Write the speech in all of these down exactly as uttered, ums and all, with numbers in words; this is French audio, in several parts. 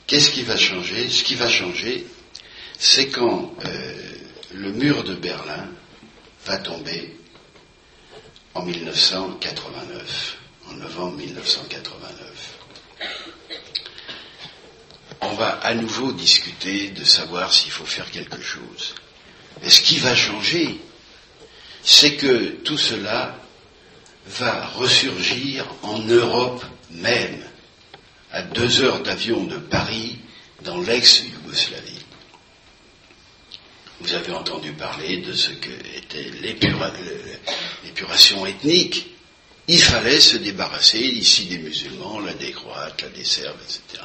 Qu'est-ce qui va changer? Ce qui va changer, c'est quand euh, le mur de Berlin va tomber en mille neuf cent quatre-vingt-neuf, en novembre mille neuf cent quatre-vingt-neuf. On va à nouveau discuter de savoir s'il faut faire quelque chose. Et ce qui va changer, c'est que tout cela va ressurgir en Europe même, à deux heures d'avion de Paris, dans l'ex-Yougoslavie. Vous avez entendu parler de ce qu'était l'épura, l'épuration ethnique. Il fallait se débarrasser ici des musulmans, là des croates, là des serbes, et cetera.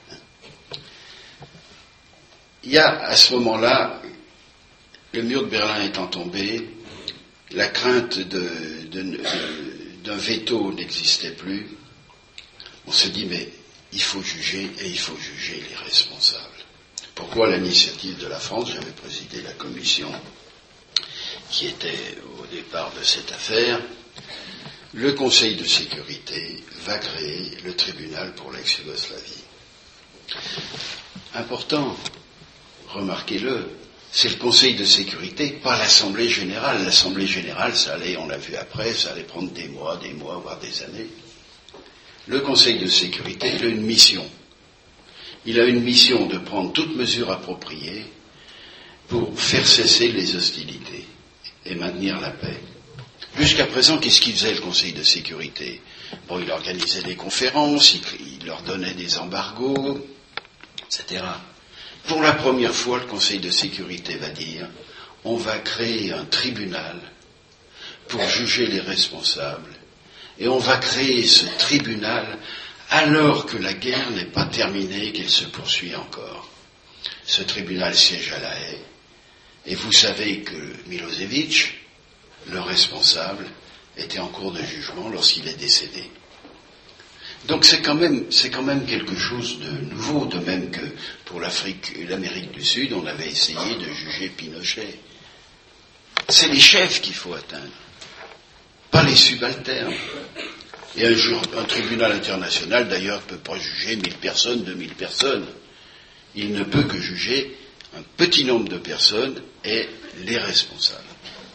Il y a à ce moment-là, le mur de Berlin étant tombé, la crainte de, de, de, d'un veto n'existait plus. On se dit, mais il faut juger, et il faut juger les responsables. Pourquoi l'initiative de la France? J'avais présidé la commission qui était au départ de cette affaire. Le Conseil de sécurité va créer le tribunal pour l'ex-Yougoslavie. Important, remarquez-le, c'est le Conseil de sécurité, pas l'Assemblée générale. L'Assemblée générale, ça allait, on l'a vu après, ça allait prendre des mois, des mois, voire des années. Le Conseil de sécurité, il a une mission. Il a une mission de prendre toute mesure appropriée pour faire cesser les hostilités et maintenir la paix. Jusqu'à présent, qu'est-ce qu'il faisait, le Conseil de sécurité? Bon, il organisait des conférences, il, il leur donnait des embargos, et cetera. Pour la première fois, le Conseil de sécurité va dire, on va créer un tribunal pour juger les responsables, et on va créer ce tribunal alors que la guerre n'est pas terminée, qu'elle se poursuit encore. Ce tribunal siège à La Haye, et vous savez que Milosevic, le responsable, était en cours de jugement lorsqu'il est décédé. Donc c'est quand même, c'est quand même quelque chose de nouveau, de même que pour l'Afrique et l'Amérique du Sud, on avait essayé de juger Pinochet. C'est les chefs qu'il faut atteindre, pas les subalternes. Et un, jour, un tribunal international, d'ailleurs, ne peut pas juger mille personnes, deux mille personnes. Il ne peut que juger un petit nombre de personnes et les responsables.